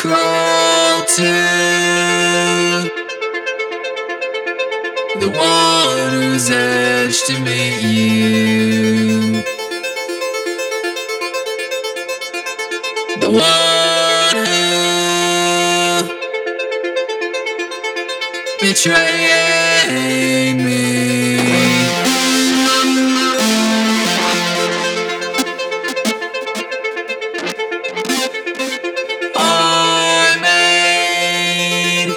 crawl to the water's edge to meet you. The water betraying me. I made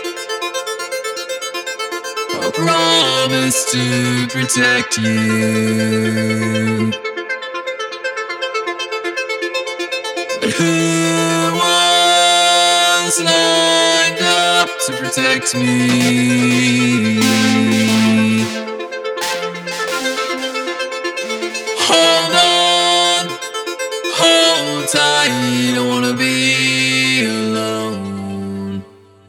a promise to protect you, but who was lined up to protect me? Hold on, hold tight, I don't wanna be alone.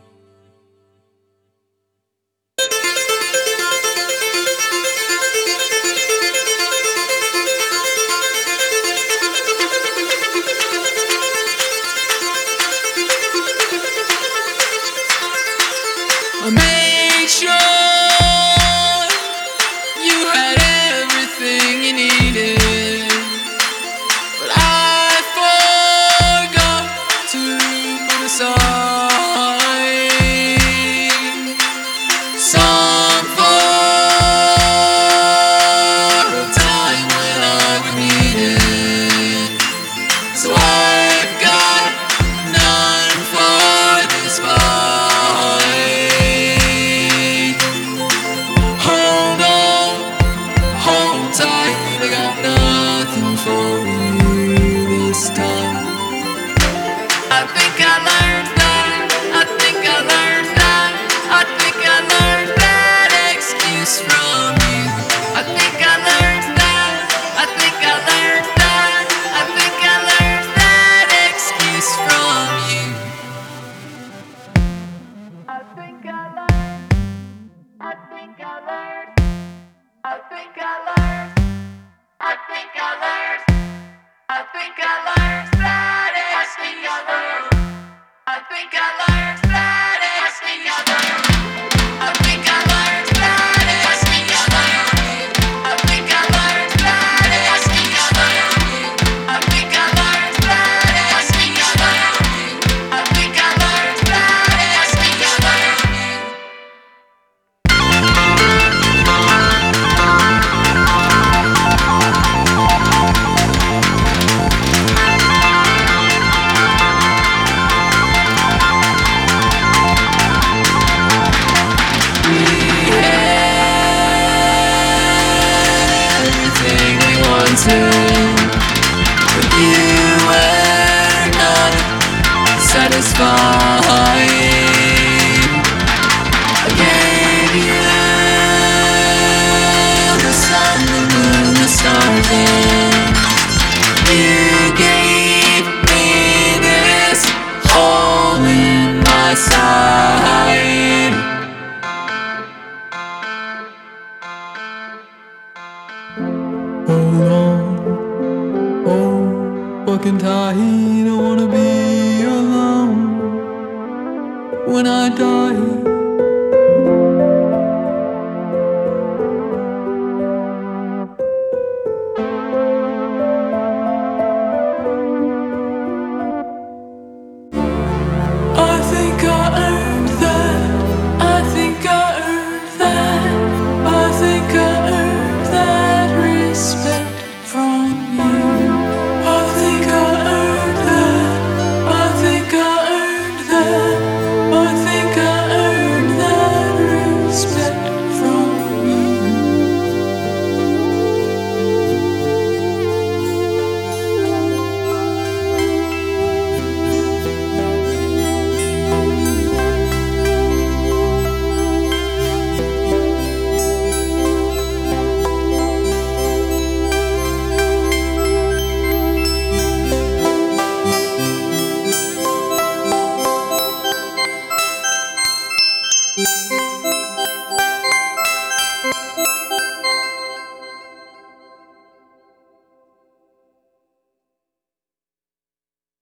I made sure you had everything you needed, but I forgot to put aside some for a time when I would need it. So I've got none for this fight. Hold on, hold tight, I got nothing for you this time. I think I learned that, I think I learned that, I think I learned that excuse from you. I think I learned that, I think I learned that, I think I learned that excuse from you. I think I learned, I think I learned, I think I learned, I think I learned, I think I learned that excuse from you. I think I learned that excuse from you. I think I learned that excuse from you. I think I learned that excuse from you. I think I learned that excuse from you. I think I learned that excuse from you. Everything we wanted, but you were not satisfied. I gave you the sun, the moon, the stars, and you gave me this hole in my side. Hold on, oh, fucking tight, I don't wanna be alone when I die. I think I earned that, I think I earned that, I think I earned that respect from you. I think I earned that, I think I earned that, I think I earned that respect from you.